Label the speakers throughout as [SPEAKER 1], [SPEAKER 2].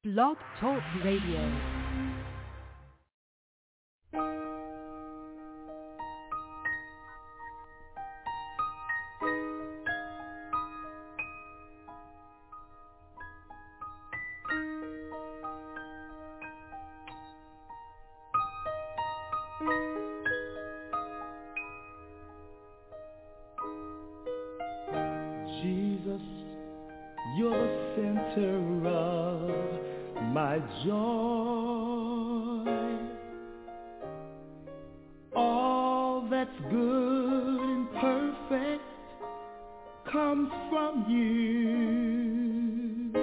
[SPEAKER 1] Blog Talk Radio.
[SPEAKER 2] Jesus, you're the center of my joy. All that's good and perfect comes from you.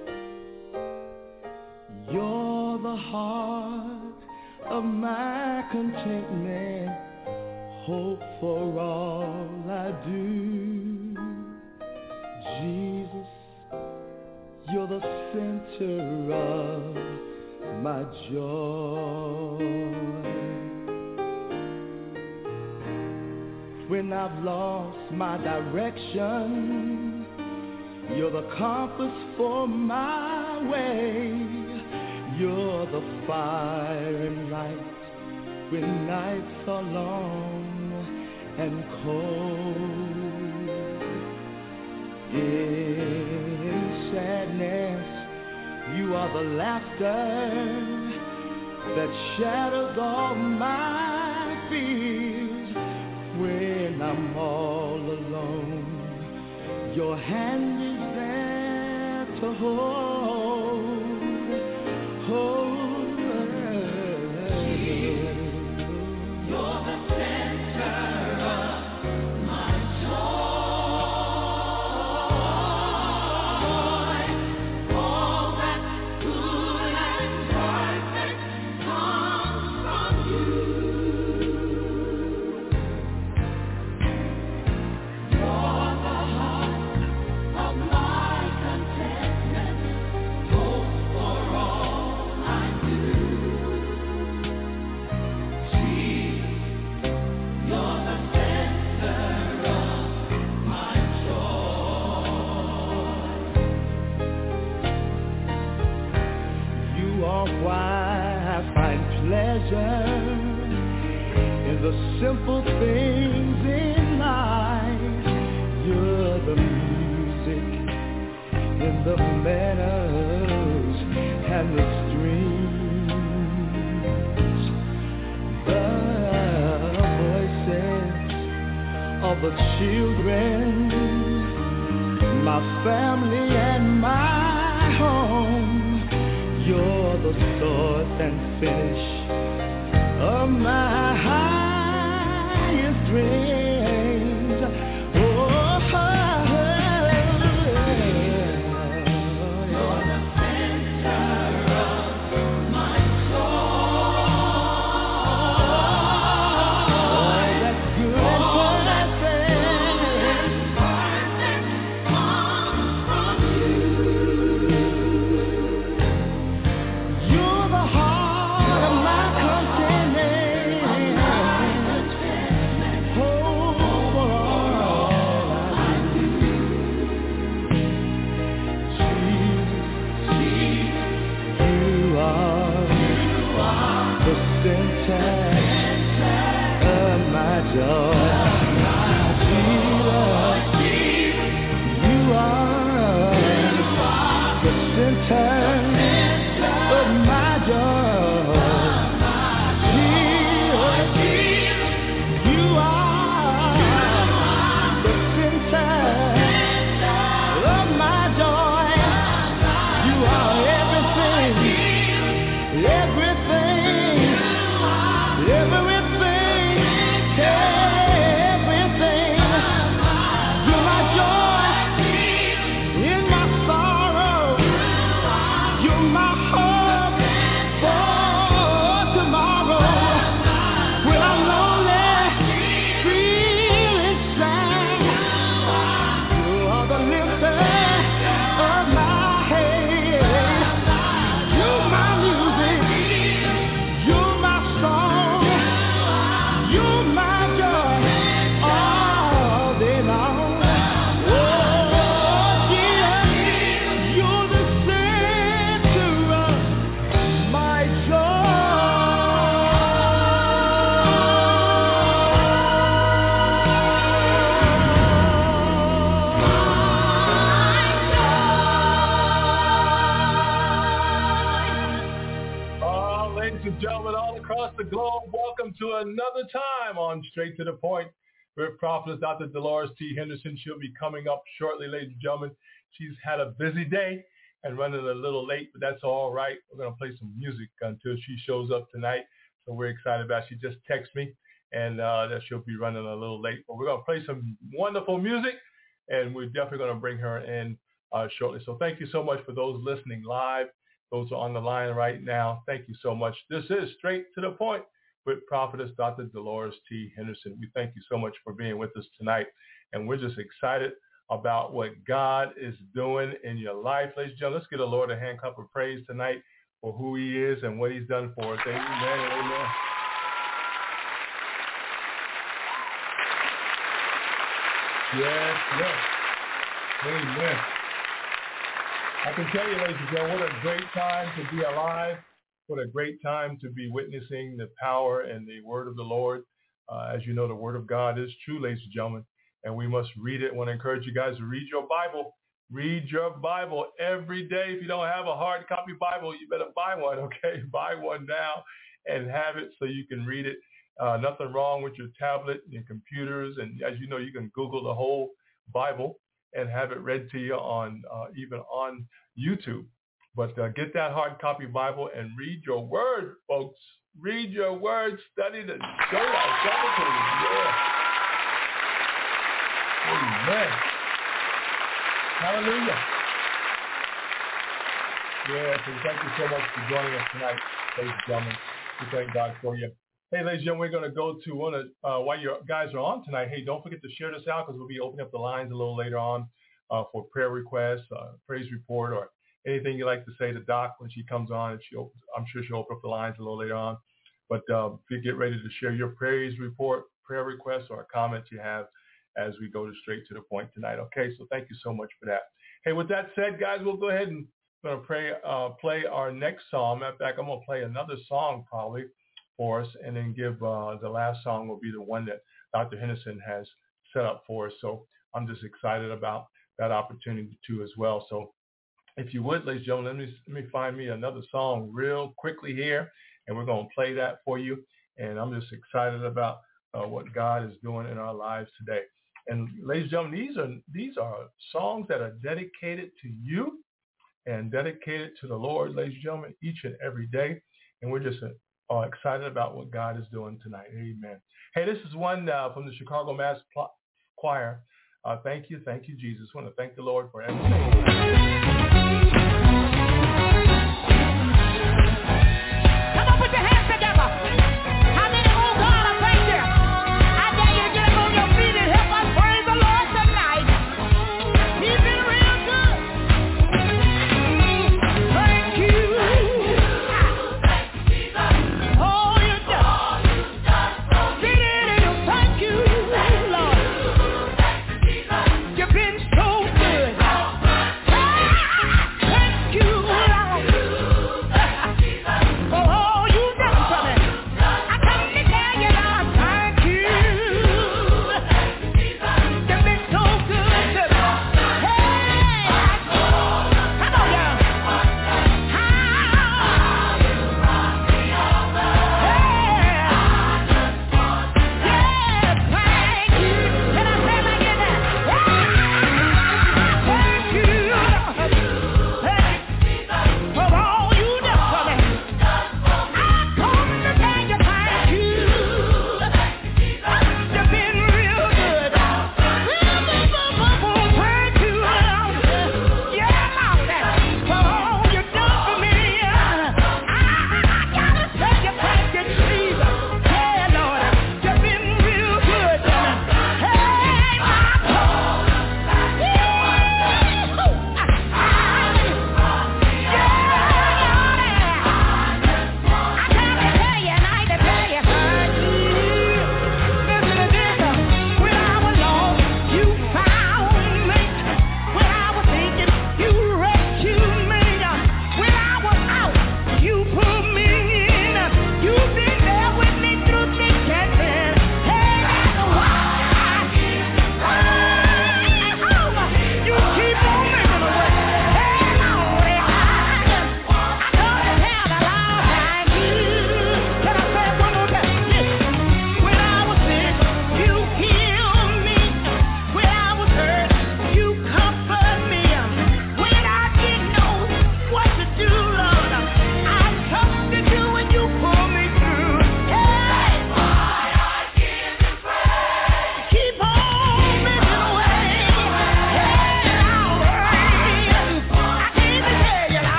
[SPEAKER 2] You're the heart of my contentment, hope for all I do. Jesus, you're the center of my joy. When I've lost my direction, you're the compass for my way. You're the fire and light when nights are long and cold. In sadness, you are the laughter that shadows all my fears. When I'm all alone, your hand is there to hold. You're the center of my joy. All that's good and perfect comes from you. You're the heart of my contentment, hope for all I do. Jesus, you're the center of my joy. You are why I find pleasure in the simple things in life. You're the music in the meadows and the streams, the voices of the children, my family and my home. You're the source and finish of my highest dreams. You're the center of my joy. That's good and perfect comes from you. You're the heart of my contentment, hope for all I do. Jesus, you are the center of my joy. Jesus, you are the center of my joy. Jesus, you are the center of my joy. You are everything, everything, everything. You're my joy in my sorrow. You're my hope for tomorrow. When I'm lonely, feeling sad, you are the lifter of my head. You're my music. You're my song. You're my joy all day long. Oh, yeah. You're the center
[SPEAKER 3] and gentlemen all across the globe, welcome to another time on Straight to the Point with Prophetess Dr. Dolores T. Henderson. She'll be coming up shortly, ladies and gentlemen. She's had a busy day and running a little late, but that's all right. We're going to play some music until she shows up tonight, so we're excited about it. She just texted me and that she'll be running a little late, but we're going to play some wonderful music, and we're definitely going to bring her in shortly. So thank you so much for those listening live. Those are on the line right now. Thank you so much. This is Straight to the Point with Prophetess Dr. Dolores T. Henderson. We thank you so much for being with us tonight. And we're just excited about what God is doing in your life. Ladies and gentlemen, let's give the Lord a hand clap of praise tonight for who he is and what he's done for us. Amen and amen. Yes, yes. Amen. I can tell you, ladies and gentlemen, what a great time to be alive. What a great time to be witnessing the power and the word of the Lord. As you know, the word of God is true, ladies and gentlemen, and we must read it. I want to encourage you guys to read your Bible. Read your Bible every day. If you don't have a hard copy Bible, you better buy one, okay? Buy one now and have it so you can read it. Nothing wrong with your tablet and your computers. And as you know, you can Google the whole Bible and have it read to you on even on YouTube. But get that hard copy Bible and read your word, folks. Read your word. Study the show ourselves. Yeah. Amen. Hallelujah. Yeah, so thank you so much for joining us tonight, ladies and gentlemen. We thank God for you. Hey, ladies and gentlemen, we're going to go to one of, while you guys are on tonight, hey, don't forget to share this out because we'll be opening up the lines a little later on for prayer requests, praise report, or anything you'd like to say to Doc when she comes on. And I'm sure she'll open up the lines a little later on. But if you get ready to share your praise report, prayer requests, or comments you have as we go straight to the point tonight. Okay, so thank you so much for that. Hey, with that said, guys, we'll go ahead and play our next song. Matter of fact, I'm going to play another song probably for us, and then give the last song will be the one that Dr. Henderson has set up for us. So I'm just excited about that opportunity too as well. So if you would, ladies and gentlemen, let me find me another song real quickly here, and we're going to play that for you. And I'm just excited about what God is doing in our lives today. And ladies and gentlemen, these are songs that are dedicated to you and dedicated to the Lord, ladies and gentlemen, each and every day. And we're just excited about what God is doing tonight. Amen. Hey, this is one from the Chicago Mass Choir. Thank you, Jesus. I want to thank the Lord for everything.
[SPEAKER 4] Come on, put your hands together. How many owe God a thank you? I dare you to get up on your feet and help us praise the Lord tonight. He's been real good. Thank you. Oh, you done. Did it, thank you, Lord. You've been so good.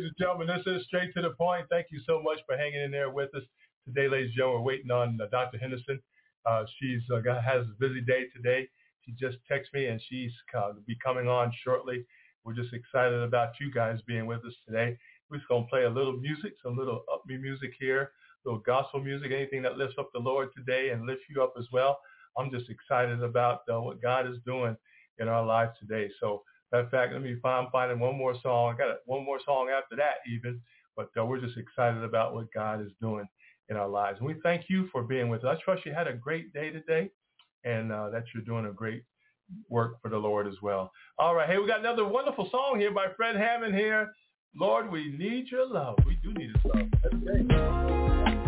[SPEAKER 3] and gentlemen, this is Straight to the Point. Thank you so much for hanging in there with us today, ladies and gentlemen. We're waiting on Dr. Henderson. She's has a busy day today. She just texted me, and she's be coming on shortly. We're just excited about you guys being with us today. We're just going to play a little music, some little upbeat music here, little gospel music, anything that lifts up the Lord today and lifts you up as well. I'm just excited about what God is doing in our lives today. So, in fact, I'm finding one more song. I got one more song after that even, but we're just excited about what God is doing in our lives. And we thank you for being with us. I trust you had a great day today and that you're doing a great work for the Lord as well. All right. Hey, we got another wonderful song here by Fred Hammond here. Lord, we need your love. We do need his love. That's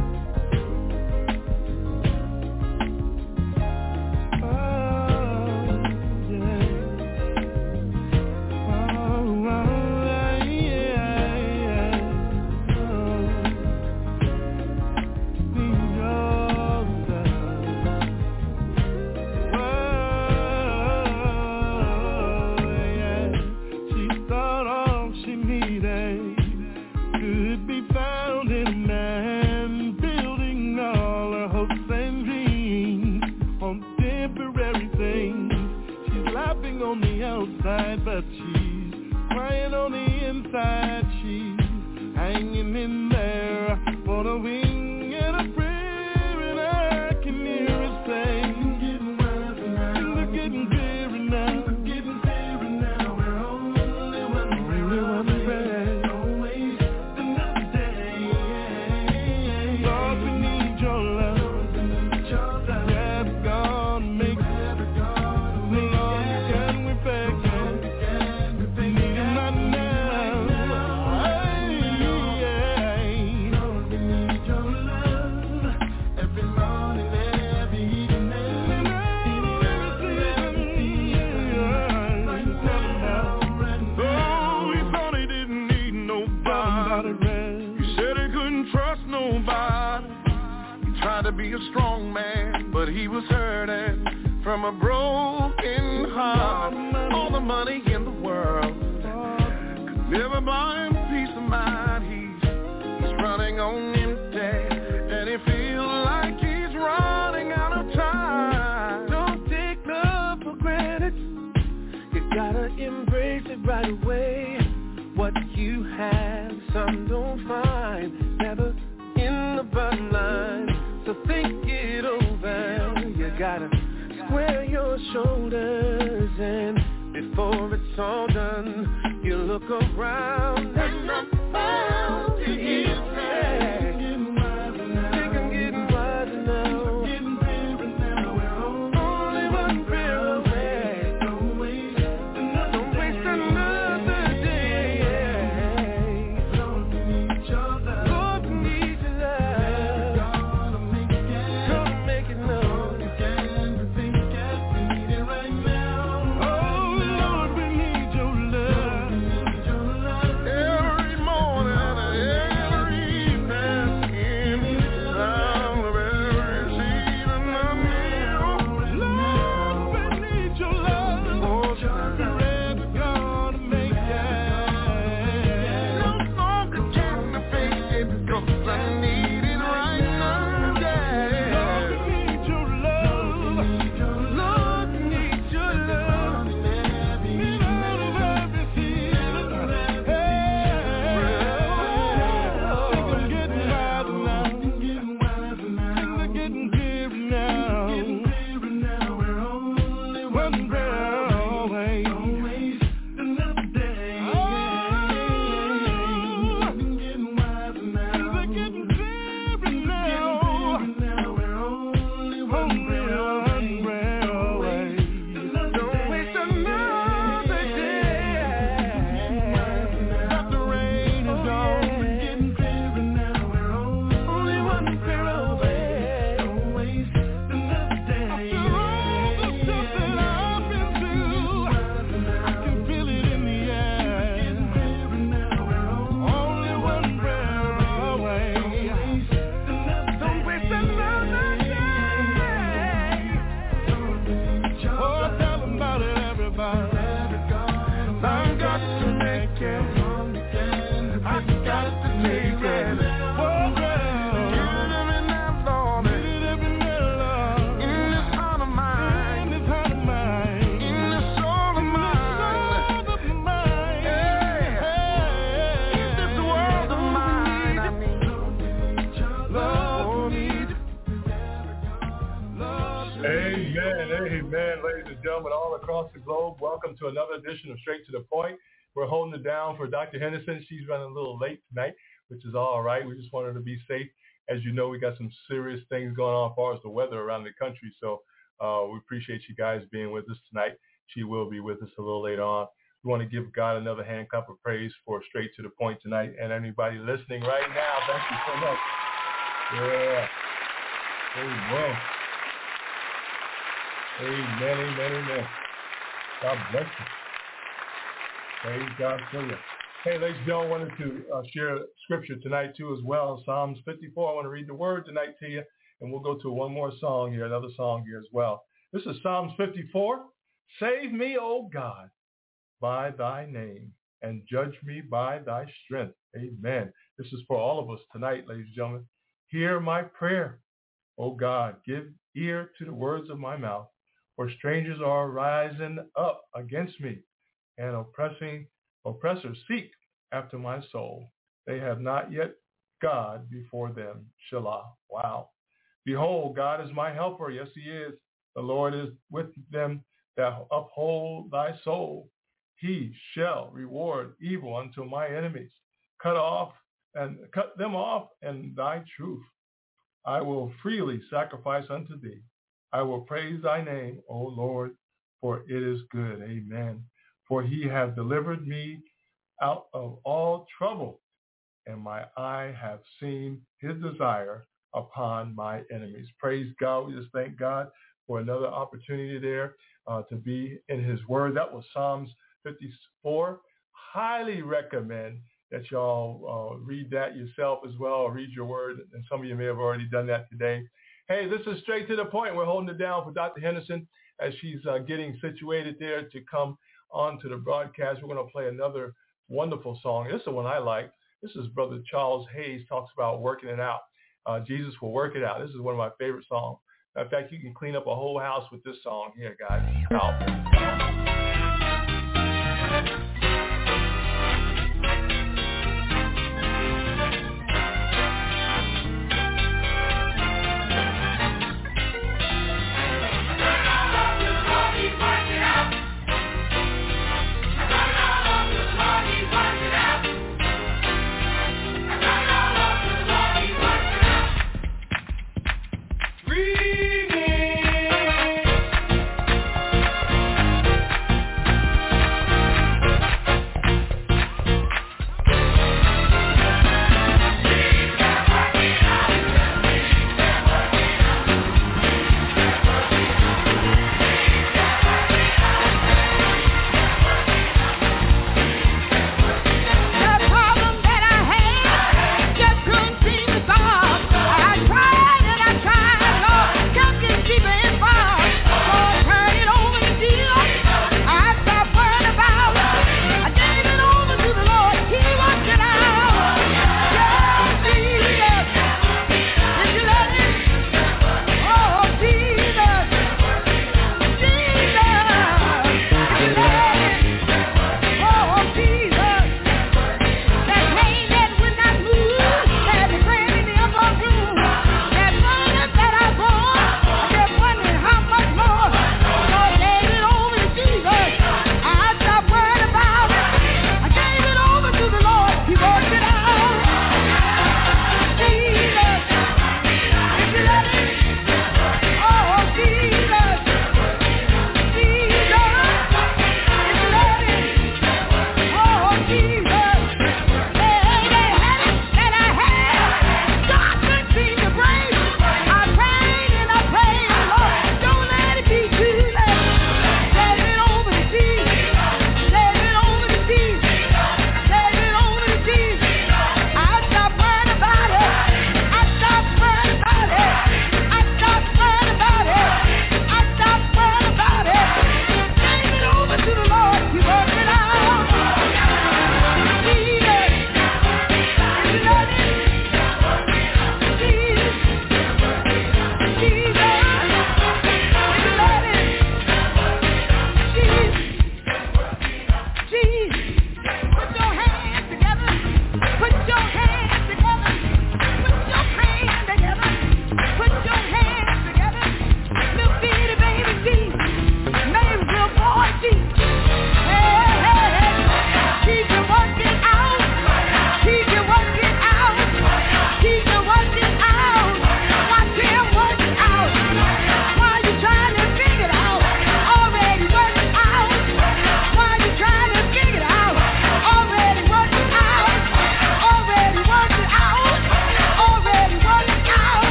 [SPEAKER 5] but she's crying on the inside. She's hanging in there on a wing and a prayer, and I can hear her say, getting wiser now, things are getting clearer now, getting clearer now. We're only one prayer, don't waste another day. Lord, we need your love, never gonna make it. To be a strong man, but he was hurting from a broken heart. All the money in the world could never buy him peace of mind. He's running on empty, and he feels like he's running out of time. Don't take love for granted, you gotta embrace it right away. What you have, some don't find, never in the bottom line. So think it over, you gotta square your shoulders, and before it's all done, you look around and I'm found to hear say, think I'm getting wiser now, getting clearer now, we're only one prayer away, don't waste another day, Lord, we need your love, Lord, we need your love. I've got to make it.
[SPEAKER 3] gentlemen all across the globe, welcome to another edition of Straight to the Point. We're holding it down for Dr. Henderson. She's running a little late tonight, which is all right. We just want her to be safe. As you know, we got some serious things going on as far as the weather around the country, so we appreciate you guys being with us tonight. She will be with us a little later on. We want to give God another hand clap of praise for Straight to the Point tonight, and anybody listening right now, thank you so much. Yeah. Amen. Amen, amen, amen. God bless you. Praise God for you. Hey, ladies and gentlemen, I wanted to share scripture tonight too as well. Psalms 54. I want to read the word tonight to you, and we'll go to one more song here, another song here as well. This is Psalms 54. Save me, O God, by thy name, and judge me by thy strength. Amen. This is for all of us tonight, ladies and gentlemen. Hear my prayer. O God, give ear to the words of my mouth, for strangers are rising up against me, and oppressors seek after my soul. They have not yet God before them. Shelah. Wow. Behold, God is my helper. Yes, he is. The Lord is with them that uphold thy soul. He shall reward evil unto my enemies. Cut them off in thy truth. I will freely sacrifice unto thee. I will praise thy name, O Lord, for it is good. Amen. For he hath delivered me out of all trouble, and my eye have seen his desire upon my enemies. Praise God. We just thank God for another opportunity there to be in his word. That was Psalms 54. Highly recommend that y'all read that yourself as well, or read your word, and some of you may have already done that today. Hey, this is Straight to the Point. We're holding it down for Dr. Henderson as she's getting situated there to come on to the broadcast. We're going to play another wonderful song. This is the one I like. This is Brother Charles Hayes talks about working it out. Jesus will work it out. This is one of my favorite songs. In fact, you can clean up a whole house with this song here, guys. Out.
[SPEAKER 2] Reading.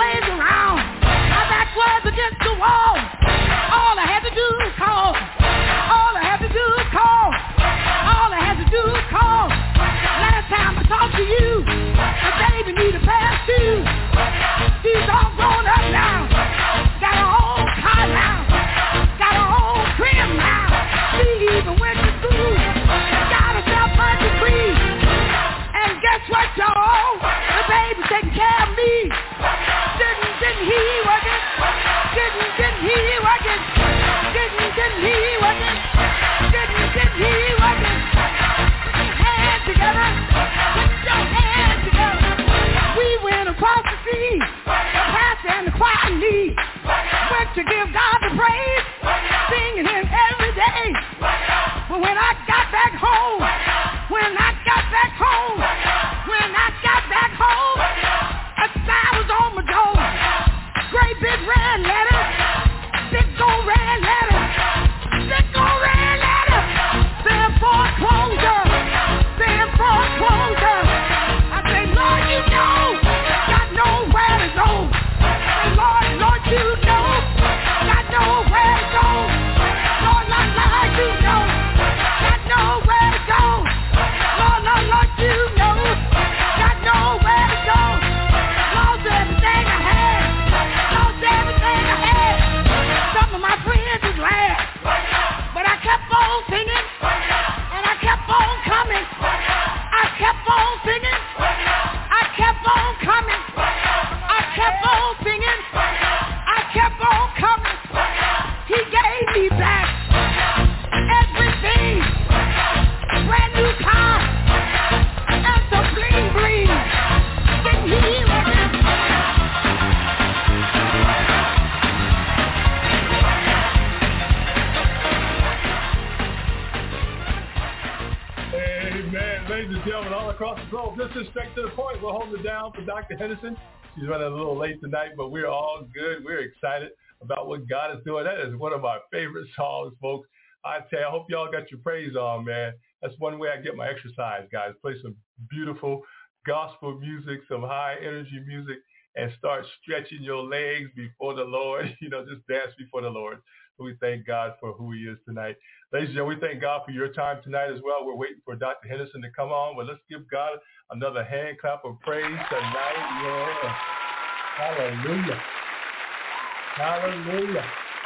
[SPEAKER 4] ways around. My back was against the wall. All I had to do was call. All I had to do was call. All I had to do was call. Last time I talked to you, the baby need a pair of shoes. She's all grown up now. Got her own car now. Got her own crib now. She even went to school. Got herself a degree. And guess what, y'all? The baby's taking care of me. Didn't he work it? Didn't he work it? Didn't he work it? Didn't he work it? Hands together. Put your hands together. We went across the sea. The pastor and the choir lead. Went to give God the praise. Singing him every day. But when I got back home, a sign was on my door. Great big red letter. Big old red letter. Big old red letter. Saying foreclosure. Saying foreclosure. I say, Lord, you know. Got nowhere to go. Say, Lord, you know. Got nowhere to go. Lord, you know. Got nowhere to go. Lord, you know. Got nowhere to go. Lost everything I had. Lost everything I had. Some of my friends was glad. But I kept on singing. And I kept on coming. I kept on singing. I kept on coming. I kept on singing. I kept on coming. He gave me back everything. Brand new car. And some bling bling. Didn't he work it?
[SPEAKER 3] Amen. Ladies and gentlemen, all across the globe, this is Straight to the Point. We're holding it down for Dr. Henderson. She's running a little late tonight, but we're all good. We're excited about what God is doing. That is one of my favorite songs, folks. I tell you, I hope y'all got your praise on, man. That's one way I get my exercise, guys. Play some beautiful gospel music, some high energy music, and start stretching your legs before the Lord. Just dance before the Lord. So we thank God for who he is tonight. Ladies and gentlemen, we thank God for your time tonight as well. We're waiting for Dr. Henderson to come on, but let's give God another hand clap of praise tonight. Yeah. Hallelujah. Hallelujah.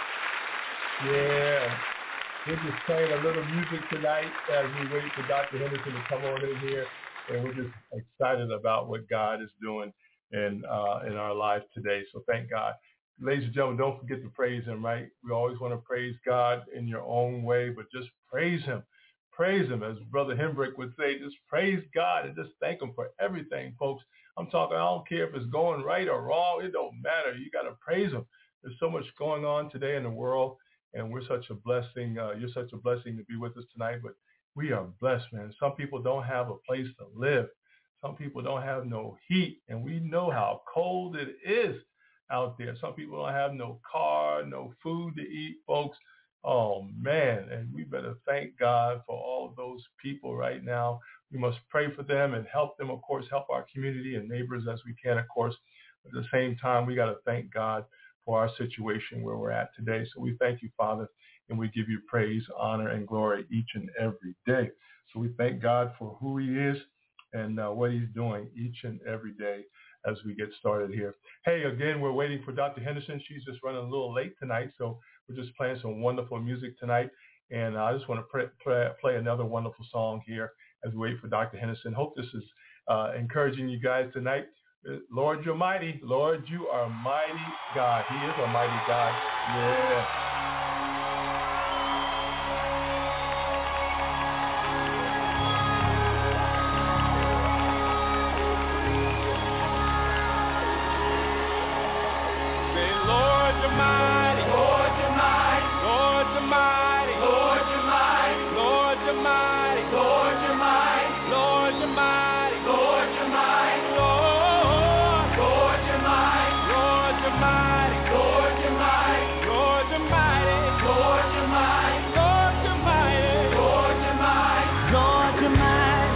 [SPEAKER 3] Yeah. We're just playing a little music tonight as we wait for Dr. Henderson to come on in here. And we're just excited about what God is doing in our lives today. So thank God. Ladies and gentlemen, don't forget to praise him, right? We always want to praise God in your own way, but just praise him. Praise him. As Brother Hembrick would say, just praise God and just thank him for everything, folks. I'm talking, I don't care if it's going right or wrong. It don't matter. You got to praise him. There's so much going on today in the world, and we're such a blessing. You're such a blessing to be with us tonight, but we are blessed, man. Some people don't have a place to live. Some people don't have no heat, and we know how cold it is out there. Some people don't have no car, no food to eat, folks. Oh, man, and we better thank God for all of those people right now. We must pray for them and help them, of course, help our community and neighbors as we can, of course. At the same time, we got to thank God for our situation where we're at today. So we thank you, Father, and we give you praise, honor, and glory each and every day. So we thank God for who he is and what he's doing each and every day as we get started here. Hey, again, we're waiting for Dr. Henderson. She's just running a little late tonight, so we're just playing some wonderful music tonight. And I just want to play another wonderful song here as we wait for Dr. Henderson. Hope this is encouraging you guys tonight. Lord, you're mighty. Lord, you are mighty God. He is a mighty God. Yeah.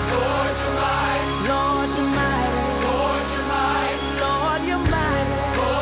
[SPEAKER 4] Lord, you're mighty.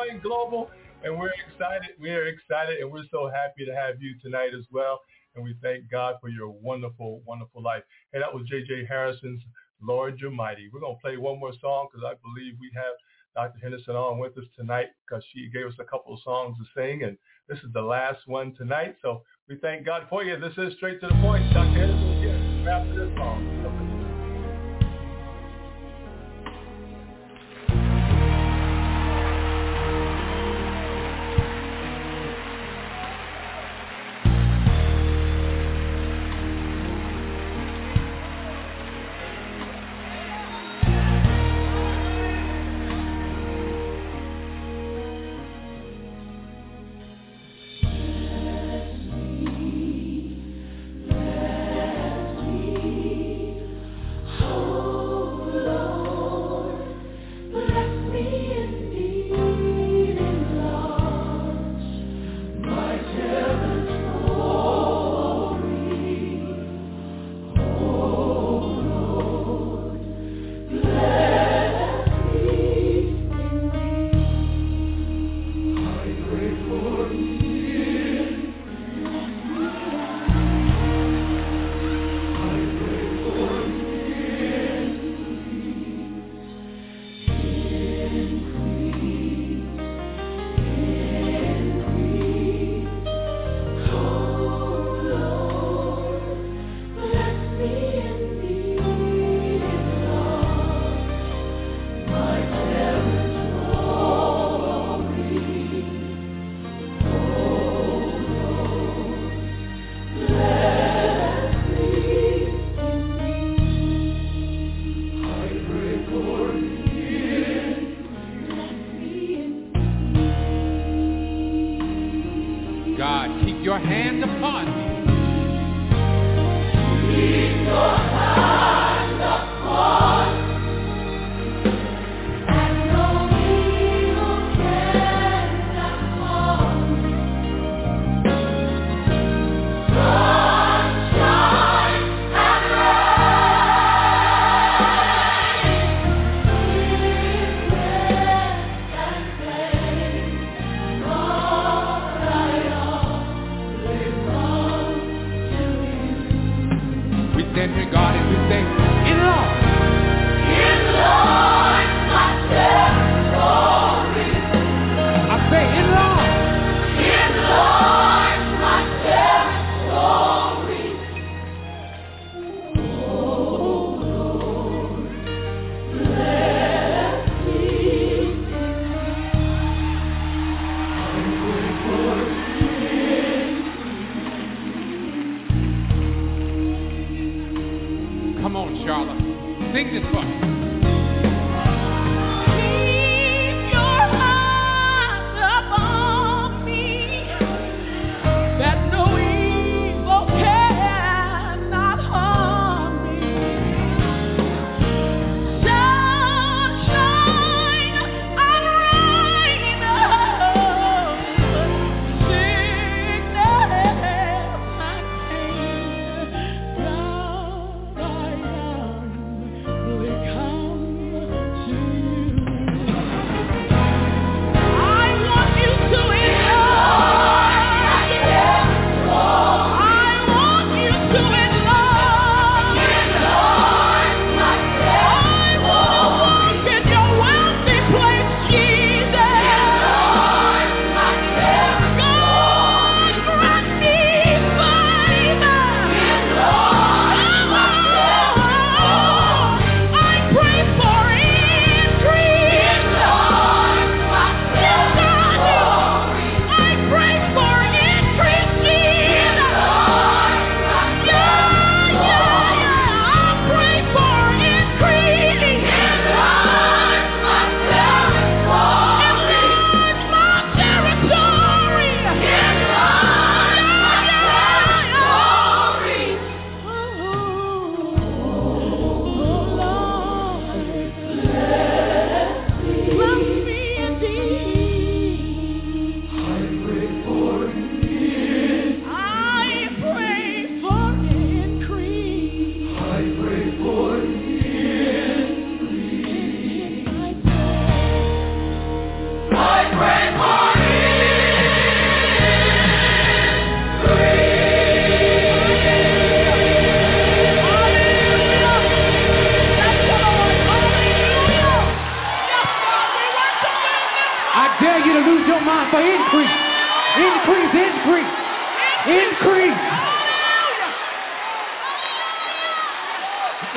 [SPEAKER 3] Join Global, and we're excited. We are excited, and we're so happy to have you tonight as well. And we thank God for your wonderful, wonderful life. Hey, that was J.J. Harrison's Lord You're Mighty. We're going to play one more song because I believe we have Dr. Henderson on with us tonight because she gave us a couple of songs to sing, and this is the last one tonight. So we thank God for you. This is Straight to the Point. Dr. Henderson again after this song.
[SPEAKER 6] Your hand upon me.
[SPEAKER 2] Keep your hand upon me, and no evil can harm me. Sunshine and rain, sickness and pain, Lord, I
[SPEAKER 6] Then regard it, we say, enlarge.
[SPEAKER 2] Enlarge my territory.
[SPEAKER 6] I say, enlarge.
[SPEAKER 2] Enlarge my territory. Oh Lord, let me
[SPEAKER 6] Come on, Charlotte. Sing this for me.
[SPEAKER 4] Keep your hand upon me, that no evil cannot harm me. Sunshine and rain, sickness and pain, God, I am.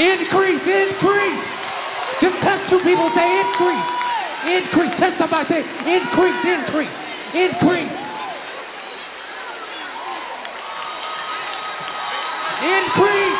[SPEAKER 6] Increase, increase. Just touch two people, say increase. Increase. Touch somebody, say increase, increase, increase. Increase.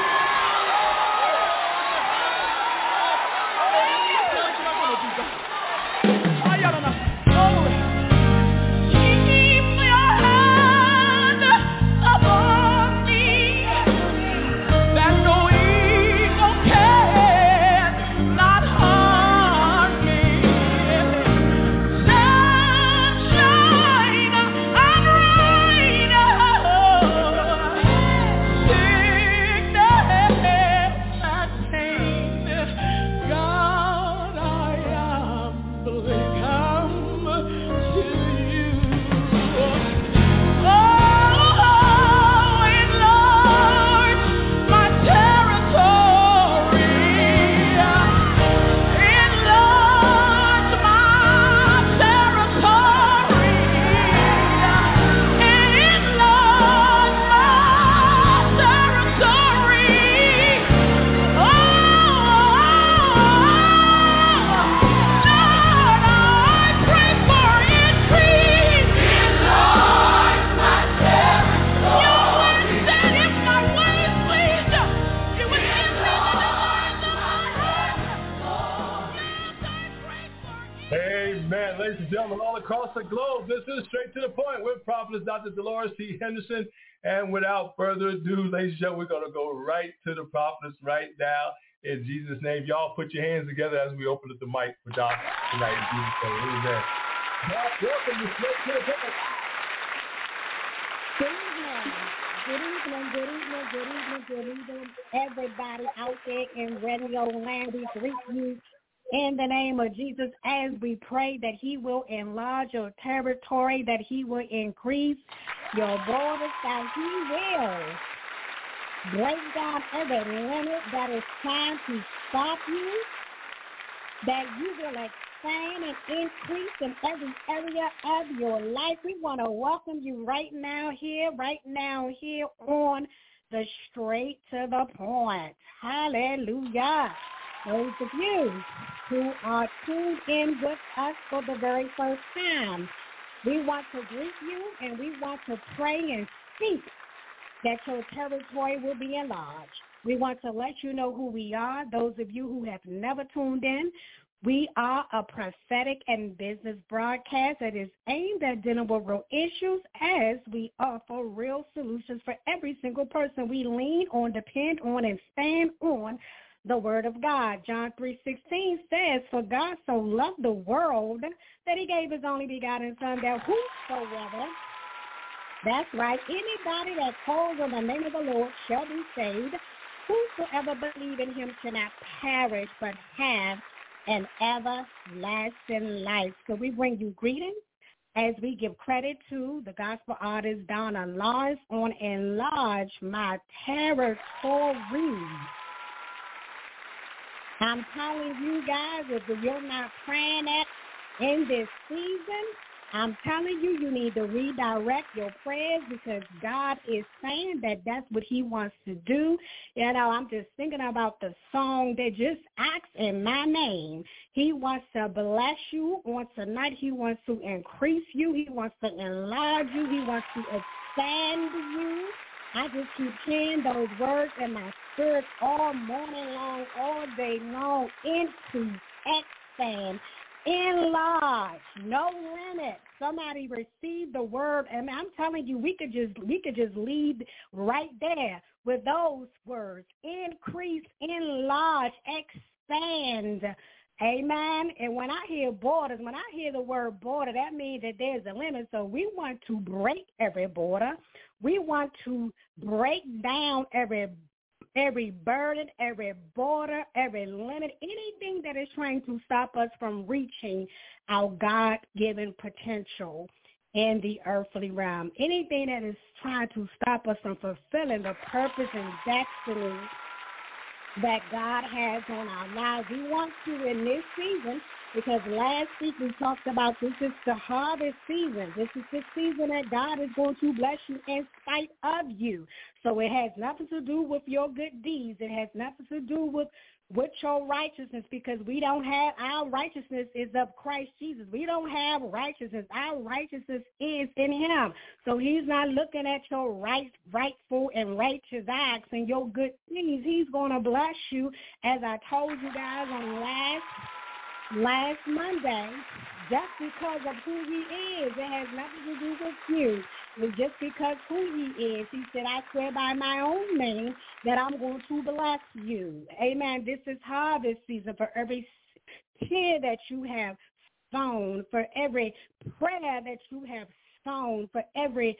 [SPEAKER 3] Amen. Ladies and gentlemen, all across the globe, this is Straight to the Point with Prophetess Dr. Dolores T. Henderson. And without further ado, ladies and gentlemen, we're going to go right to the prophetess right now. In Jesus' name, y'all put your hands together as we open up the mic for Doc tonight. In Jesus' name, amen. Doc, welcome to Straight to the Point.
[SPEAKER 7] Good evening, everybody out there in Radio Land. We greet you in the name of Jesus as we pray that he will enlarge your territory, that he will increase your borders, that he will break down every limit that is trying to stop you, that you will expand and increase in every area of your life. We want to welcome you right now here on the Straight to the Point. Hallelujah. Those of you who are tuned in with us for the very first time, we want to greet you and we want to pray and speak that your territory will be enlarged. We want to let you know who we are. Those of you who have never tuned in, we are a prophetic and business broadcast that is aimed at dealing with real issues as we offer real solutions for every single person. We lean on, depend on, and stand on the word of God. John 3:16 says, for God so loved the world that he gave his only begotten son, that whosoever, that's right, anybody that calls on the name of the Lord shall be saved. Whosoever believe in him shall not perish but have an everlasting life. So we bring you greetings as we give credit to the gospel artist Donna Lawrence on Enlarge My Territory. I'm telling you guys, if you're not praying that in this season, I'm telling you, you need to redirect your prayers because God is saying that that's what he wants to do. You know, I'm just thinking about the song that just acts in my name. He wants to bless you on tonight. He wants to increase you. He wants to enlarge you. He wants to expand you. I just keep hearing those words in my spirit all morning long, all day long. Increase, expand, enlarge, no limit. Somebody receive the word, and I'm telling you, we could just lead right there with those words: increase, enlarge, expand. Amen. And when I hear borders, when I hear the word border, that means that there's a limit. So we want to break every border. We want to break down every burden, every border, every limit, anything that is trying to stop us from reaching our God-given potential in the earthly realm. Anything that is trying to stop us from fulfilling the purpose and destiny that God has on our lives. We want to, in this season, Because last week we talked about this is the harvest season. This is the season that God is going to bless you in spite of you. So it has nothing to do with your good deeds. It has nothing to do with your righteousness, because we don't have, our righteousness is of Christ Jesus. We don't have righteousness. Our righteousness is in him. So he's not looking at your rightful and righteous acts and your good things. He's going to bless you, as I told you guys on last Monday, just because of who he is. It has nothing to do with you. It's just because who he is. He said, I swear by my own name that I'm going to bless you. Amen. This is harvest season. For every tear that you have sown, for every prayer that you have sown, for every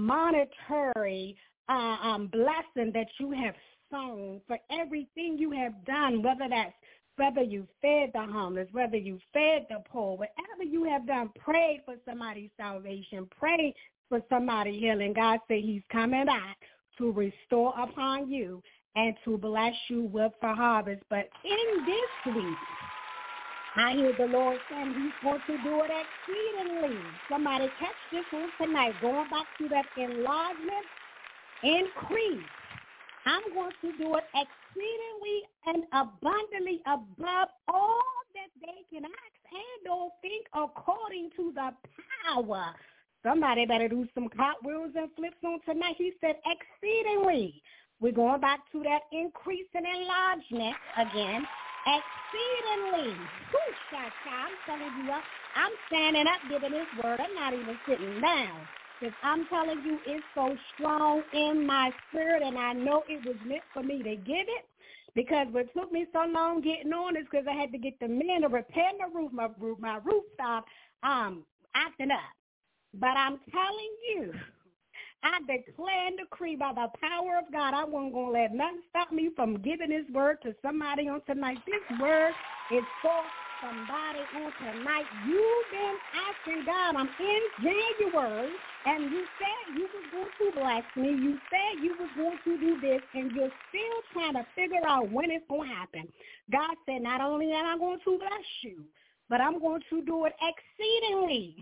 [SPEAKER 7] monetary blessing that you have sown, for everything you have done, whether you fed the homeless, whether you fed the poor, whatever you have done, prayed for somebody's salvation, prayed for somebody's healing. God said he's coming back to restore upon you and to bless you with the harvest. But in this week, I hear the Lord saying he's going to do it exceedingly. Somebody catch this one tonight. Going back to that enlargement, increase. I'm going to do it exceedingly and abundantly above all that they can ask and or think, according to the power. Somebody better do some cartwheels and flips on tonight. He said exceedingly. We're going back to that increase and enlargement again. Exceedingly. I'm telling you, I'm standing up giving this word. I'm not even sitting down. Because I'm telling you, it's so strong in my spirit, and I know it was meant for me to give it. Because what took me so long getting on is because I had to get the men to repair the roof. My rooftop acting up. But I'm telling you, I declare and decree by the power of God, I wasn't going to let nothing stop me from giving this word to somebody on tonight. This word is for somebody on tonight. You've been asking God, I'm in January, and you said you was going to bless me. You said you was going to do this, and you're still trying to figure out when it's going to happen. God said, not only am I going to bless you, but I'm going to do it exceedingly,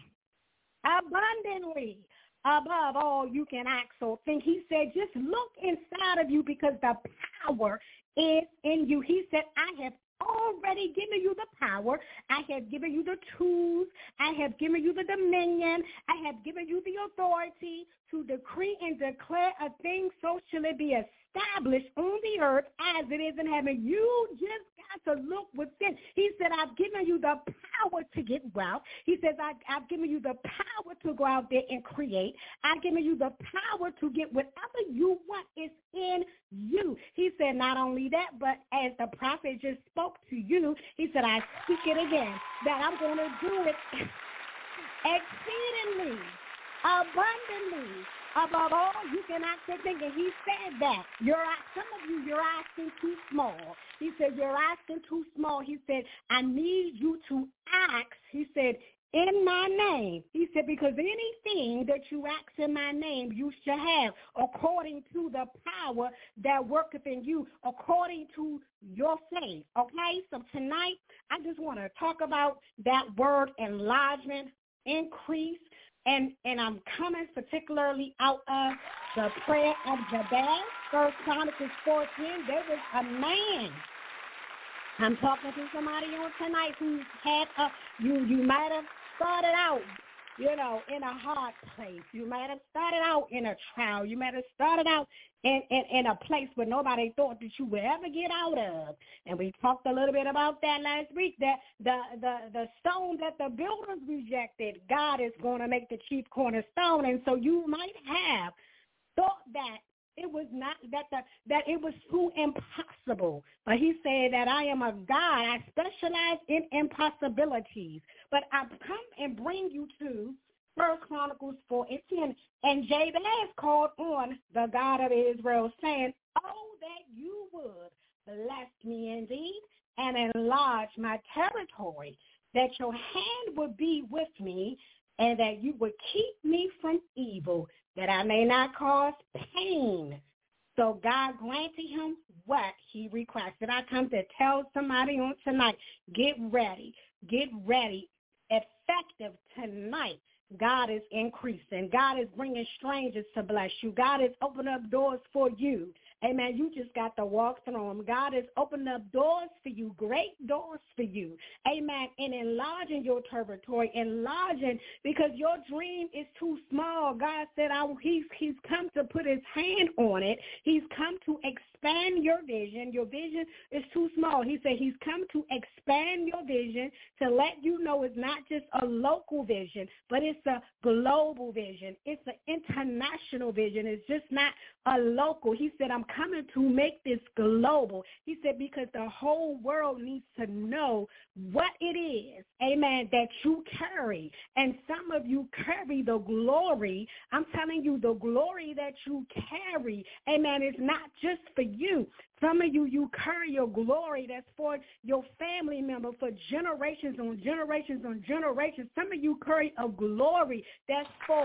[SPEAKER 7] abundantly, above all you can ask or think. He said, just look inside of you, because the power is in you. He said, I have already given you the power. I have given you the tools. I have given you the dominion. I have given you the authority to decree and declare a thing, so shall it be established on the earth as it is in heaven. You just got to look within. He said, I've given you the power to get wealth. He says, I've given you the power to go out there and create. I've given you the power to get whatever you want is in you. He said, not only that, but as the prophet just spoke to you, he said, I speak it again, that I'm going to do it exceedingly, abundantly, above all you can ask or think. And he said that. Some of you, you're asking too small. He said, you're asking too small. He said, I need you to ask. He said, in my name. He said, because anything that you ask in my name, you shall have, according to the power that worketh in you, according to your faith. Okay? So tonight, I just want to talk about that word enlargement, increase, and I'm coming particularly out of the prayer of Jabez, 1 Chronicles 14. There was a man. I'm talking to somebody on tonight who had you might have started out, in a hard place. You might have started out in a trial. You might have started out in a place where nobody thought that you would ever get out of. And we talked a little bit about that last week, that the stone that the builders rejected, God is going to make the chief cornerstone. And so you might have thought that it was not that it was too impossible. But he said that I am a God. I specialize in impossibilities. But I come and bring you to 1 Chronicles 4:10. And Jabez called on the God of Israel, saying, oh, that you would bless me indeed and enlarge my territory, that your hand would be with me, and that you would keep me from evil, that I may not cause pain So God granted him what he requested. I come to tell somebody on tonight, get ready. Get ready. Effective tonight. God is increasing. God is bringing strangers to bless you. God is opening up doors for you. Amen. You just got to walk through them. God is opening up doors for you, great doors for you. Amen. And enlarging your territory, enlarging, because your dream is too small. God said he's come to put his hand on it. He's come to expand your vision. Your vision is too small. He said he's come to expand your vision to let you know it's not just a local vision, but it's a global vision. It's an international vision. It's just not a local. He said, I'm coming to make this global. He said, because the whole world needs to know what it is, amen, that you carry. And some of you carry the glory. I'm telling you, the glory that you carry, amen, is not just for you. Some of you carry your glory that's for your family member for generations on generations on generations. Some of you carry a glory that's for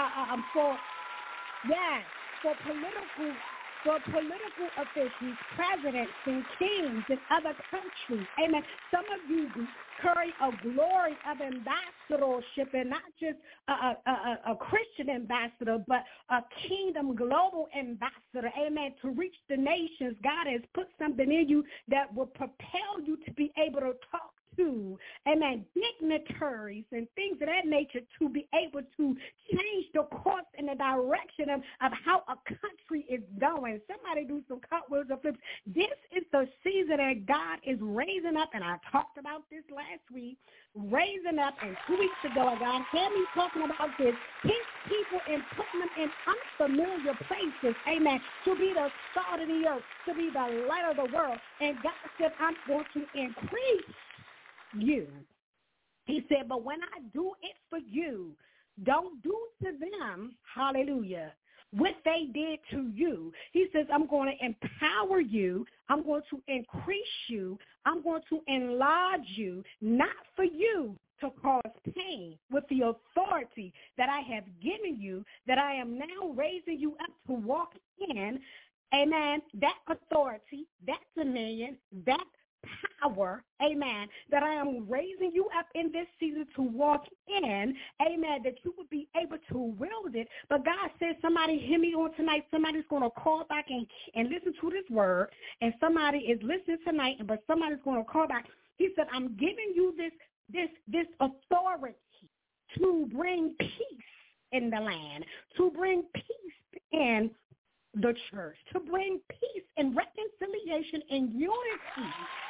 [SPEAKER 7] political officials, presidents, and kings in other countries. Amen. Some of you carry a glory of ambassadorship, and not just a Christian ambassador, but a kingdom global ambassador. Amen. To reach the nations, God has put something in you that will propel you to be able to talk to, amen, dignitaries and things of that nature to be able to change the course and the direction of how a country is going. Somebody do some cartwheels or flips. This is the season that God is raising up, and I talked about this last week, raising up, and 2 weeks ago, God had me talking about this, his people and putting them in unfamiliar places, amen, to be the salt of the earth, to be the light of the world. And God said, I'm going to increase you. He said, but when I do it for you, don't do to them, hallelujah, what they did to you. He says, I'm going to empower you. I'm going to increase you. I'm going to enlarge you, not for you to cause pain, with the authority that I have given you, that I am now raising you up to walk in. Amen. That authority, that dominion, that power, amen, that I am raising you up in this season to walk in, amen, that you would be able to wield it. But God says, somebody hear me on tonight, somebody's going to call back and listen to this word, and somebody is listening tonight, but somebody's going to call back. He said, I'm giving you this authority to bring peace in the land, to bring peace in the church, to bring peace and reconciliation and unity.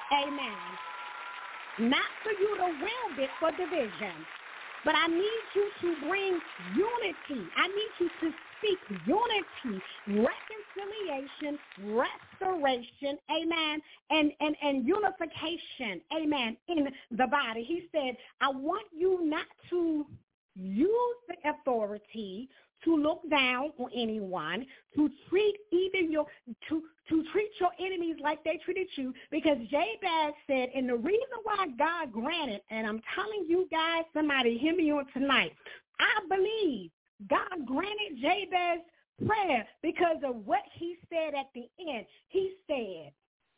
[SPEAKER 7] Amen. Not for you to wield it for division, but I need you to bring unity. I need you to speak unity, reconciliation, restoration, amen, and unification, amen, in the body. He said, I want you not to use the authority to look down on anyone, to treat even to treat your enemies like they treated you, because Jabez said, and the reason why God granted, and I'm telling you guys, somebody hear me on tonight, I believe God granted Jabez's prayer because of what he said at the end. He said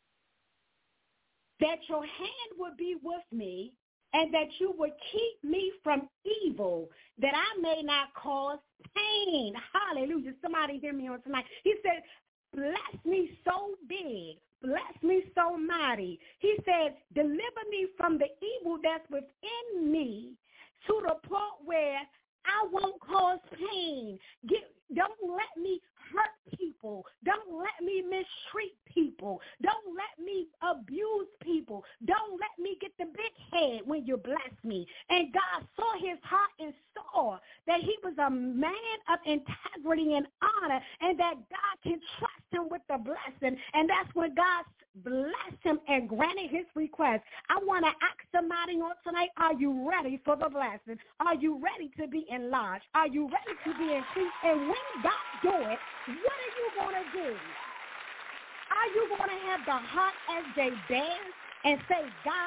[SPEAKER 7] that your hand would be with me, and that you would keep me from evil, that I may not cause pain. Hallelujah. Somebody hear me on tonight. He said, bless me so big, bless me so mighty. He said, deliver me from the evil that's within me to the point where I won't cause pain. Don't let me hurt people. Don't let me mistreat people. Don't let me abuse people. Don't let me get the big head when you bless me. And God saw his heart and saw that he was a man of integrity and honor, and that God can trust him with the blessing. And that's when God blessed him and granted his request. I want to ask somebody on tonight, are you ready for the blessing? Are you ready to be enlarged? Are you ready to be increased? And when God do it, what are you going to do? Are you going to have the heart as Jabez and say, God,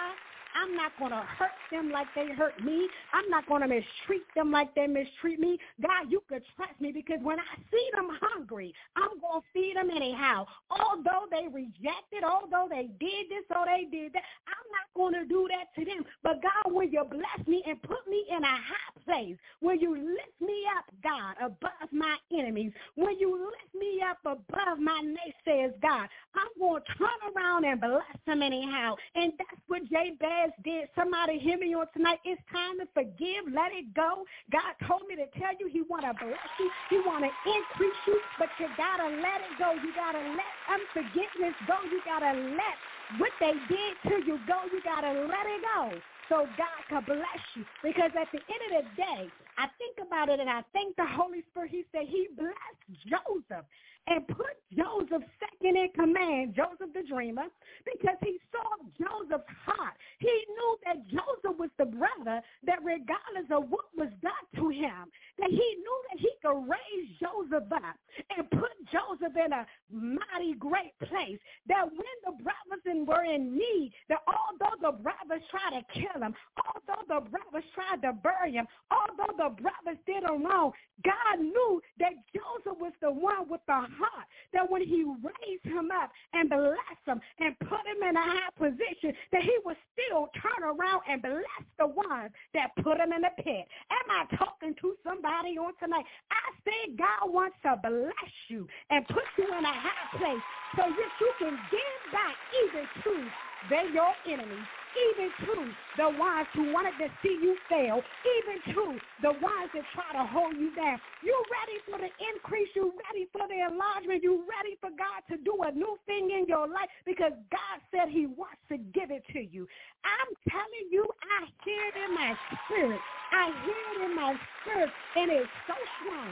[SPEAKER 7] I'm not going to hurt them like they hurt me. I'm not going to mistreat them like they mistreat me. God, you could trust me because when I see them hungry, I'm going to feed them anyhow. Although they rejected, although they did this or they did that, I'm not going to do that to them. But God, will you bless me and put me in a high place? Will you lift me up, God, above my enemies? Will you lift me up above my naysayers, God? I'm going to turn around and bless them anyhow. And that's what Jabez did. Somebody hear me on tonight. It's time to forgive. Let it go. God told me to tell you he want to bless you. He want to increase you, but you got to let it go. You got to let unforgiveness go. You got to let what they did to you go. You got to let it go so God can bless you. Because at the end of the day, I think about it and I thank the Holy Spirit. He said he blessed Joseph and put Joseph second in command, Joseph the dreamer, because he saw Joseph's heart. He knew that Joseph was the brother that regardless of what was done to him, that he knew that he could raise Joseph up and put Joseph in a mighty great place, that when the brothers were in need, that although the brothers tried to kill him, although the brothers tried to bury him, although the brothers did him wrong, God knew that Joseph was the one with the heart, that when he raised him up and blessed him and put him in a high position, that he would still turn around and bless the ones that put him in the pit. Am I talking to somebody on tonight? I said God wants to bless you and put you in a high place so that you can give back even to your enemies, even to the ones who wanted to see you fail, even to the ones that try to hold you down. You ready for the increase? You ready for the enlargement? You ready for God to do a new thing in your life? Because God said he wants to give it to you. I'm telling you, I hear it in my spirit. I hear it in my spirit, and it's so strong.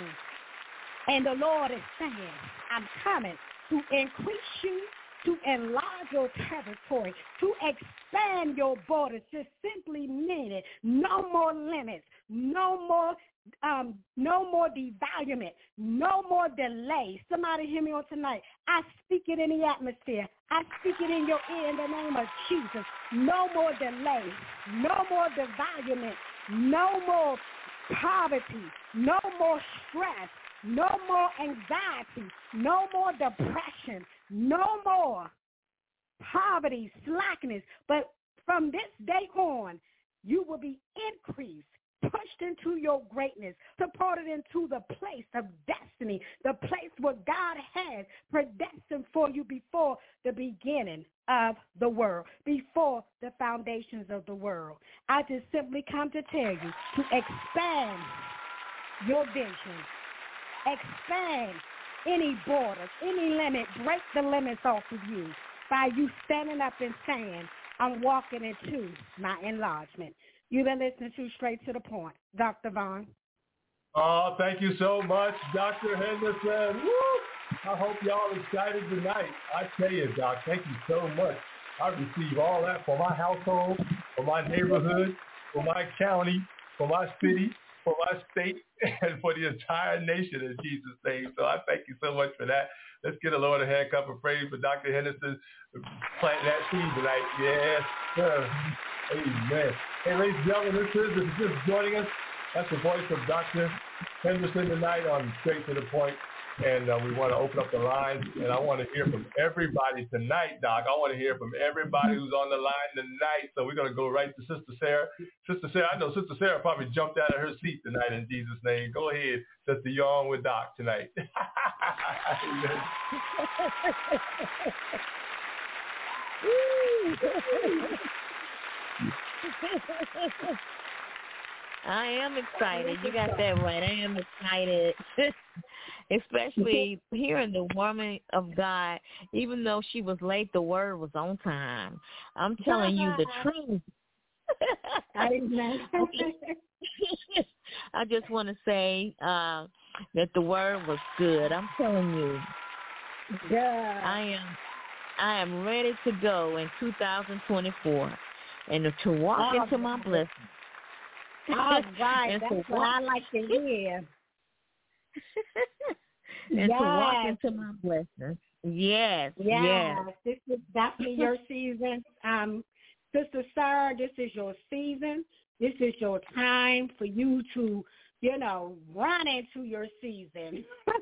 [SPEAKER 7] And the Lord is saying, I'm coming to increase you, to enlarge your territory, to expand your borders. Just simply mean it. No more limits, no more devaluation, no more delay. Somebody hear me on tonight. I speak it in the atmosphere. I speak it in your ear in the name of Jesus. No more delay, no more devaluation, no more poverty, no more stress, no more anxiety, no more depression, no more poverty, slackness. But from this day on, you will be increased, pushed into your greatness, supported into the place of destiny, the place where God has predestined for you before the beginning of the world, before the foundations of the world. I just simply come to tell you to expand your vision, expand any borders, any limit, break the limits off of you by you standing up and saying, I'm walking into my enlargement. You've been listening to Straight to the Point. Dr. Vaughn.
[SPEAKER 3] Oh, thank you so much, Dr. Henderson. Woo! I hope y'all excited tonight. I tell you, Doc, thank you so much. I receive all that for my household, for my neighborhood, for my county, for my city, for my state, and for the entire nation in Jesus' name. So I thank you so much for that. Let's get a Lord a hand cup of praise for Dr. Henderson planting that seed tonight. Yes, sir. Amen. Hey, ladies and gentlemen, if you're just joining us, that's the voice of Dr. Henderson tonight on Straight to the Point. And we want to open up the lines, and I want to hear from everybody tonight, Doc. I want to hear from everybody who's on the line tonight. So we're going to go right to Sister Sarah. Sister Sarah, I know Sister Sarah probably jumped out of her seat tonight in Jesus' name. Go ahead, Sister. You're on with Doc tonight.
[SPEAKER 8] I am excited. You got that right. I am excited. Especially hearing the woman of God, even though she was late, the word was on time. I'm telling you the truth. I just want to say that the word was good. I'm telling you. I am ready to go in 2024 and to walk into my blessing.
[SPEAKER 7] All right, that's what I like to hear.
[SPEAKER 8] And to walk into my blessings. Yes.
[SPEAKER 7] This is definitely your season. Sister Sarah, this is your season. This is your time for you to, run into your season.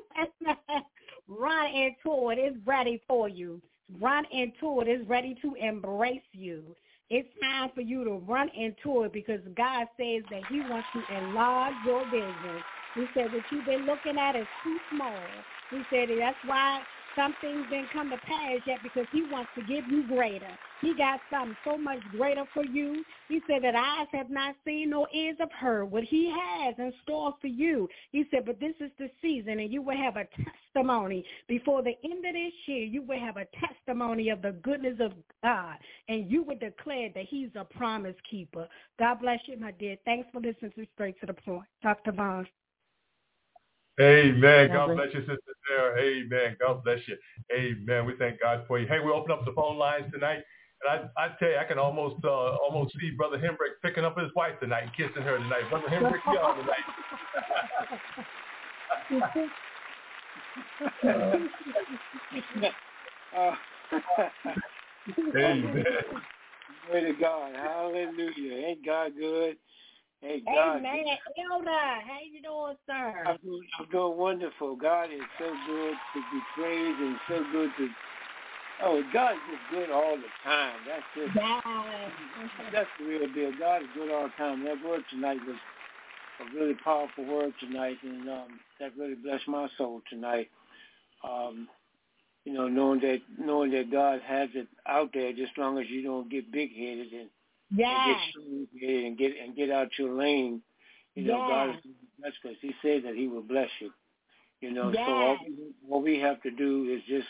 [SPEAKER 7] Run into it. It's ready for you. Run into it. It's ready to embrace you. It's time for you to run into it because God says that he wants to enlarge your business. He said what you've been looking at is too small. He said that's why some things didn't come to pass yet because he wants to give you greater. He got something so much greater for you. He said that eyes have not seen nor ears have heard what he has in store for you. He said, but this is the season and you will have a testimony. Before the end of this year, you will have a testimony of the goodness of God and you will declare that he's a promise keeper. God bless you, my dear. Thanks for listening to Straight to the Point. Dr. Vaughn.
[SPEAKER 3] Amen. God bless you, Sister Sarah. Amen. God bless you. Amen. We thank God for you. Hey, we open up the phone lines tonight. And I tell you, I can almost see Brother Hembrick picking up his wife tonight and kissing her tonight. Brother Hembrick, you on tonight. Amen.
[SPEAKER 9] Glory to God. Hallelujah. Ain't God good? Hey, God.
[SPEAKER 7] Amen. Elder, how you doing, sir?
[SPEAKER 9] I'm doing wonderful. God is so good to be praised and so good to... Oh, God is just good all the time. That's the real deal. God is good all the time. That word tonight was a really powerful word tonight, and that really blessed my soul tonight. Knowing that God has it out there, just as long as you don't get big-headed and get out your lane. God is blessed because he said that he will bless you. So all we have to do is just,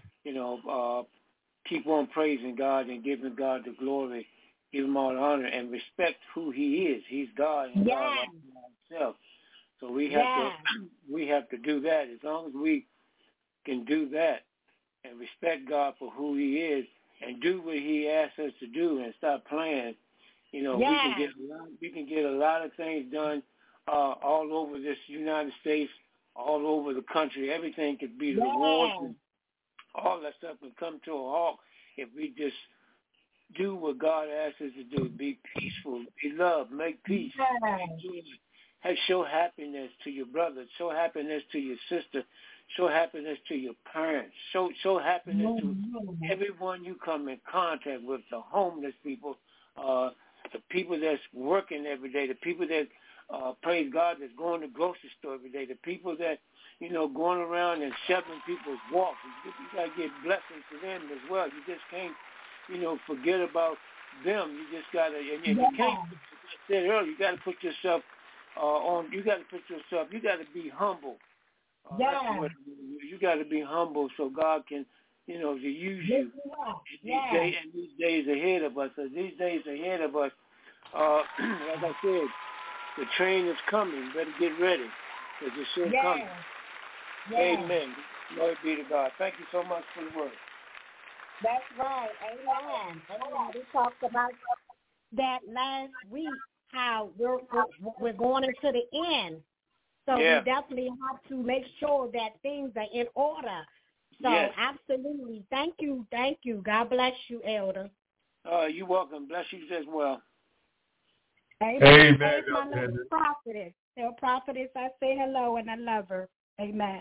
[SPEAKER 9] keep on praising God and giving God the glory, give him all the honor and respect who he is. He's God and God himself. So we have to do that. As long as we can do that and respect God for who he is and do what he asks us to do and stop playing, we can get a lot of things done all over this United States, all over the country. Everything could be rewards and all that stuff can come to a halt if we just do what God asks us to do. Be peaceful, be love, make peace. Show happiness to your brother. Show happiness to your sister. Show happiness to your parents. Show happiness to everyone you come in contact with, the homeless people, the people that's working every day, the people that, praise God, that's going to the grocery store every day, the people that, going around and shoving people's walks. You got to get blessings to them as well. You just can't, forget about them. You just got to, and you can't, as I said earlier, you got to put yourself you got to be humble. You got to be humble so God can, to use you these days ahead of us. So these days ahead of us, like I said, the train is coming. Better get ready because it's soon coming. Amen. Glory be to God. Thank you so much for the word.
[SPEAKER 7] That's right. Amen. We talked about that last week, how we're going into the end. So we definitely have to make sure that things are in order. So absolutely. Thank you. God bless you, Elder.
[SPEAKER 9] You're welcome. Bless you as well.
[SPEAKER 7] Amen. My little prophetess. Tell prophetess I say hello and I love her. Amen.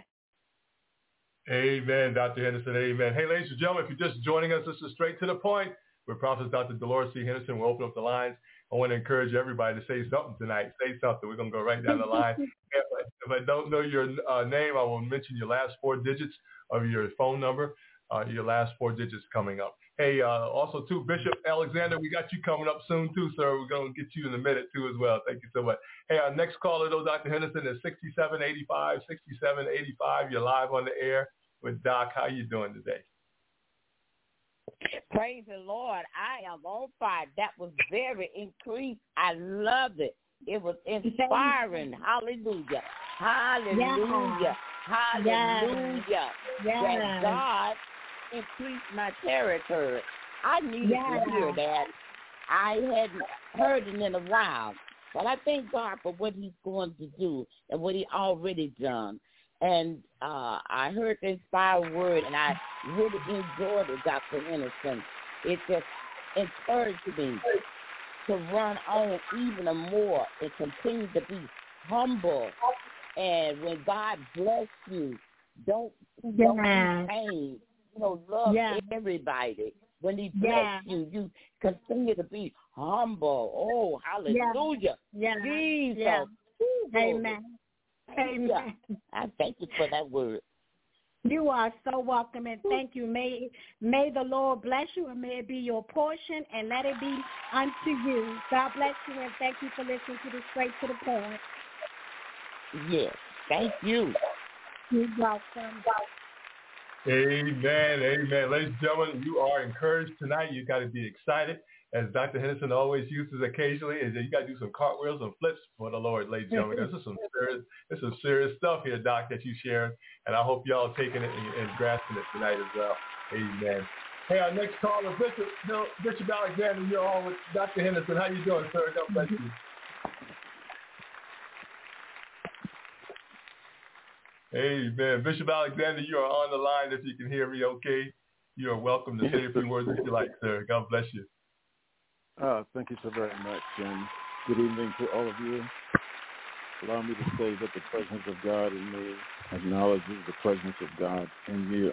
[SPEAKER 3] Amen, Dr. Henderson. Amen. Hey, ladies and gentlemen, if you're just joining us, this is Straight to the Point. We're Prophet Dr. Dolores C. Henderson. We'll open up the lines. I want to encourage everybody to say something tonight. Say something. We're going to go right down the line. If I don't know your name, I will mention your last 4 digits of your phone number, your last 4 digits coming up. Hey, also, too, Bishop Alexander, we got you coming up soon, too, sir. We're going to get you in a minute, too, as well. Thank you so much. Hey, our next caller, though, Dr. Henderson, is 6785. 6785. You're live on the air with Doc. How you doing today?
[SPEAKER 8] Praise the Lord. I am on fire. That was very increased. I loved it. It was inspiring. Hallelujah. Hallelujah. Hallelujah. That God increased my territory. I needed to hear that. I hadn't heard it in a while. But I thank God for what he's going to do and what he already done. And I heard the inspired word, and I really enjoyed it, Dr. Henderson. It just
[SPEAKER 10] encouraged me to run on even more and continue to be humble. And when God bless you, don't be pain. Love everybody. When he bless you, you continue to be humble. Oh, hallelujah. Jesus.
[SPEAKER 7] Amen. Amen.
[SPEAKER 10] I thank you for that word.
[SPEAKER 7] You are so welcome, and thank you. May the Lord bless you, and may it be your portion, and let it be unto you. God bless you, and thank you for listening to the Straight to the Point.
[SPEAKER 10] Yes, thank you.
[SPEAKER 7] You're welcome.
[SPEAKER 3] Amen, amen. Ladies and gentlemen, you are encouraged tonight. You got to be excited, as Dr. Henderson always uses occasionally. Is you got to do some cartwheels and flips for the Lord, ladies and gentlemen. This is some serious stuff here, Doc, that you shared, and I hope y'all are taking it and grasping it tonight as well. Amen. Hey, our next caller, Bishop Alexander. You're on with Dr. Henderson. How you doing, sir? God bless you. Amen. Bishop Alexander, you are on the line if you can hear me okay. You are welcome to say a few words if you like, sir. God bless you.
[SPEAKER 11] Thank you so very much, and good evening to all of you. Allow me to say that the presence of God in me acknowledges the presence of God in you.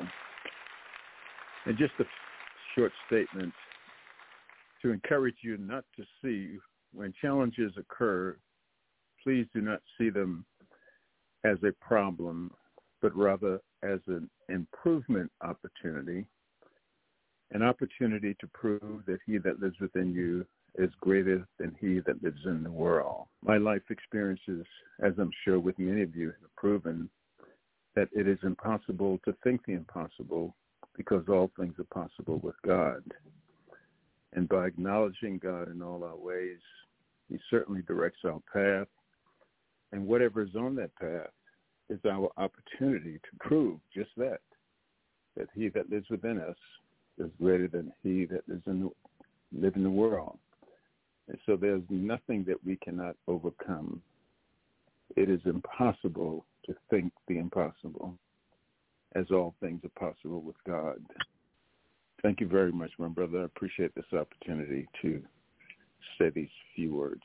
[SPEAKER 11] And just a short statement to encourage you not to see when challenges occur, please do not see them as a problem, but rather as an improvement opportunity, an opportunity to prove that he that lives within you is greater than he that lives in the world. My life experiences, as I'm sure with many of you, have proven that it is impossible to think the impossible because all things are possible with God. And by acknowledging God in all our ways, he certainly directs our path. And whatever is on that path is our opportunity to prove just that he that lives within us is greater than he that lives in the world. And so there's nothing that we cannot overcome. It is impossible to think the impossible, as all things are possible with God. Thank you very much, my brother. I appreciate this opportunity to say these few words.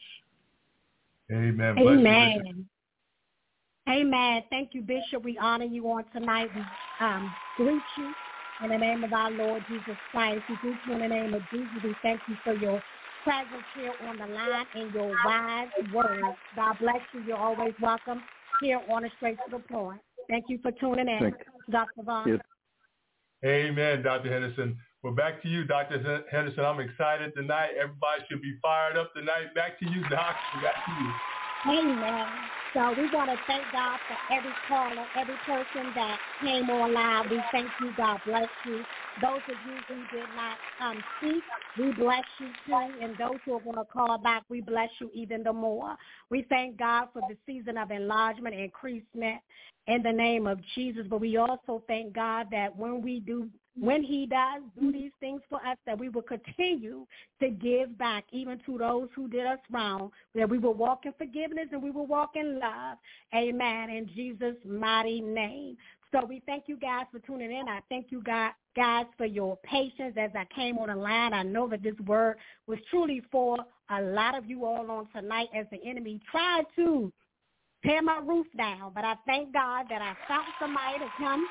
[SPEAKER 3] Amen.
[SPEAKER 7] Amen. Amen. Thank you, Bishop. We honor you on tonight. We greet you in the name of our Lord Jesus Christ. We greet you in the name of Jesus. We thank you for your presence here on the line and your wise words. God bless you. You're always welcome here on the Straight to the Point. Thank you for tuning in, Dr. Vaughn.
[SPEAKER 3] Yes. Amen, Dr. Henderson. Well, back to you, Dr. Henderson. I'm excited tonight. Everybody should be fired up tonight. Back to you, Doc. Back to you.
[SPEAKER 7] Amen. So we want to thank God for every caller, every person that came on live. We thank you. God bless you. Those of you who did not speak, we bless you too. And those who are going to call back, we bless you even the more. We thank God for the season of enlargement and increasement in the name of Jesus. But we also thank God that when he does do these things for us, that we will continue to give back even to those who did us wrong, that we will walk in forgiveness and we will walk in love. Amen. In Jesus' mighty name. So we thank you guys for tuning in. I thank you guys for your patience as I came on the line. I know that this word was truly for a lot of you all on tonight as the enemy tried to tear my roof down. But I thank God that I found somebody to come.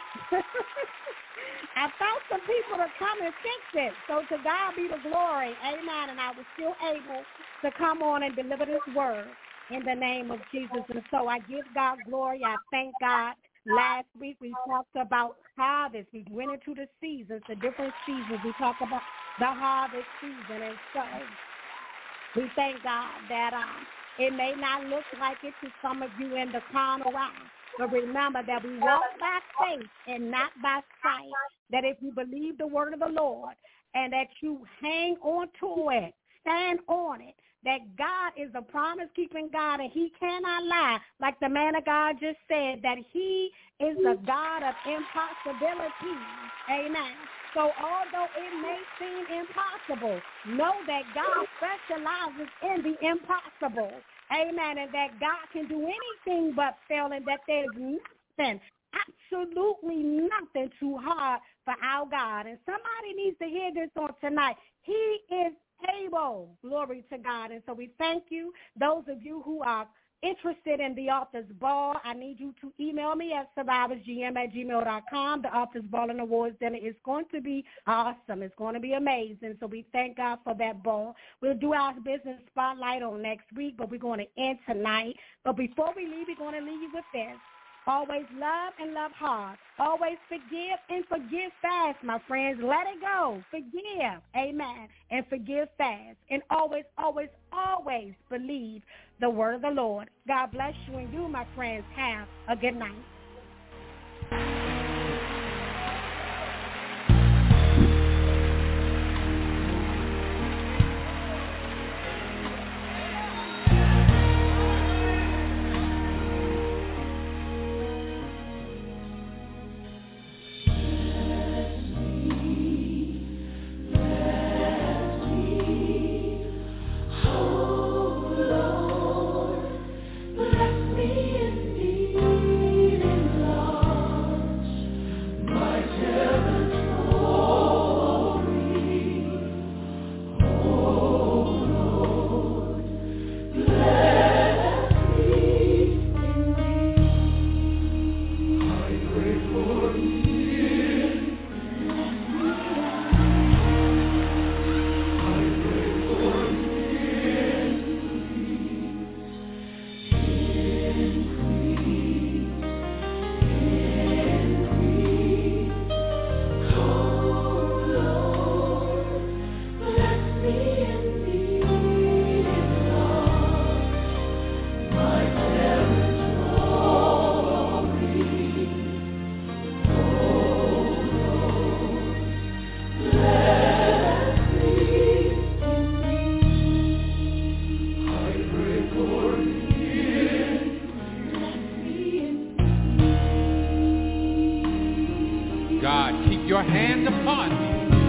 [SPEAKER 7] I found some people to come and fix it. So to God be the glory. Amen. And I was still able to come on and deliver this word in the name of Jesus. And so I give God glory. I thank God. Last week we talked about harvest. We went into the seasons, the different seasons. We talked about the harvest season. And so we thank God that it may not look like it to some of you in the carnal eye. But remember that we walk by faith and not by sight, that if you believe the word of the Lord and that you hang on to it, stand on it, that God is a promise-keeping God and he cannot lie. Like the man of God just said, that he is the God of impossibilities. Amen. So although it may seem impossible, know that God specializes in the impossible. Amen. And that God can do anything but fail, and that there's nothing, absolutely nothing too hard for our God. And somebody needs to hear this on tonight. He is able. Glory to God. And so we thank you. Those of you who are interested in the Authors Ball, I need you to email me at survivorsgm@gmail.com. The Authors Ball and Awards Dinner is going to be awesome. It's going to be amazing. So we thank God for that ball. We'll do our business spotlight on next week, but we're going to end tonight. But before we leave, we're going to leave you with this. Always love and love hard. Always forgive and forgive fast, my friends. Let it go. Forgive. Amen. And forgive fast. And always, always, always believe the word of the Lord. God bless you, and you, my friends, have a good night.
[SPEAKER 6] Your hands upon me.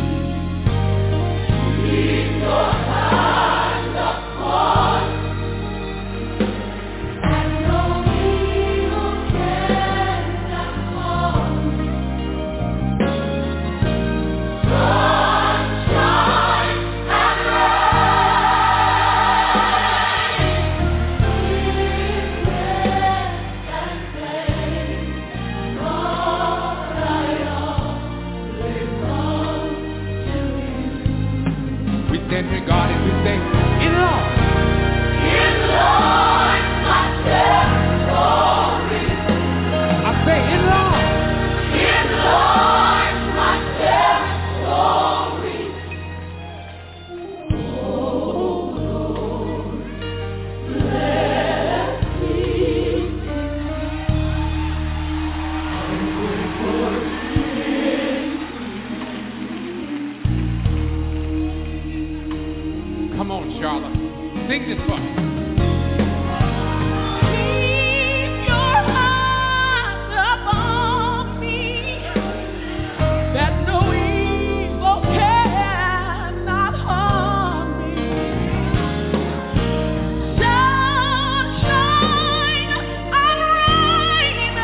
[SPEAKER 2] Keep your hands upon me, and no evil can upon me. Sunshine and rain, sickness and pain, Lord, I
[SPEAKER 6] Then regard it, we say, enlarge.
[SPEAKER 2] Enlarge my territory.
[SPEAKER 6] I say, enlarge.
[SPEAKER 2] Enlarge my territory. Oh Lord, bless me. I pray for
[SPEAKER 6] Come on, Charlotte. Sing this for me.
[SPEAKER 2] Keep your hands upon me, that no evil cannot harm me. Sunshine and rain,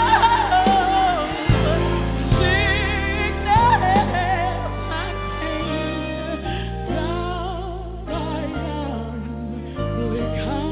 [SPEAKER 2] sickness and pain, Lord, I am. Come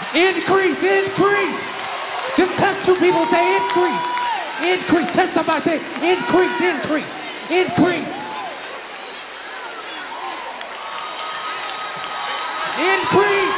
[SPEAKER 6] Increase, increase. Just touch two people, say increase. Increase. Touch somebody, say increase, increase, increase. Increase.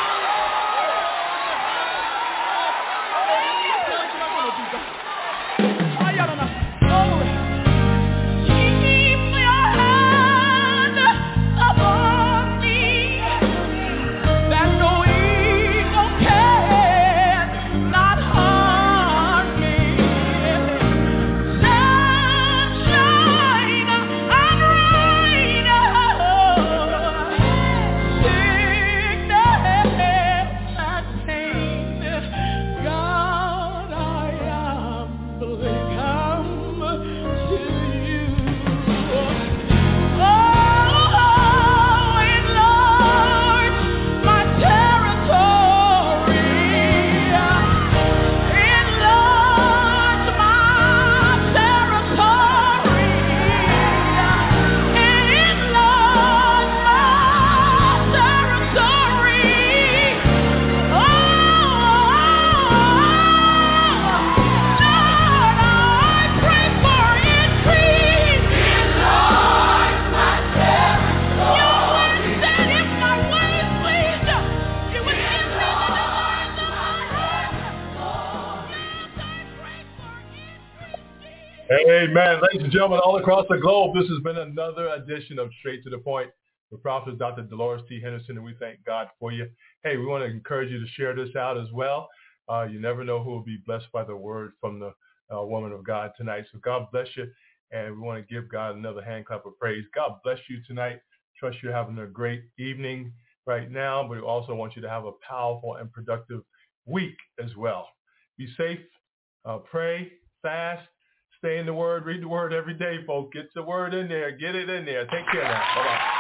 [SPEAKER 3] Amen. Ladies and gentlemen, all across the globe, this has been another edition of Straight to the Point with Prophet Dr. Dolores T. Henderson, and we thank God for you. Hey, we want to encourage you to share this out as well. You never know who will be blessed by the word from the woman of God tonight. So God bless you, and we want to give God another hand clap of praise. God bless you tonight. Trust you're having a great evening right now, but we also want you to have a powerful and productive week as well. Be safe, pray, fast. Stay in the word, read the word every day, folks. Get the word in there. Get it in there. Take care now. Bye-bye.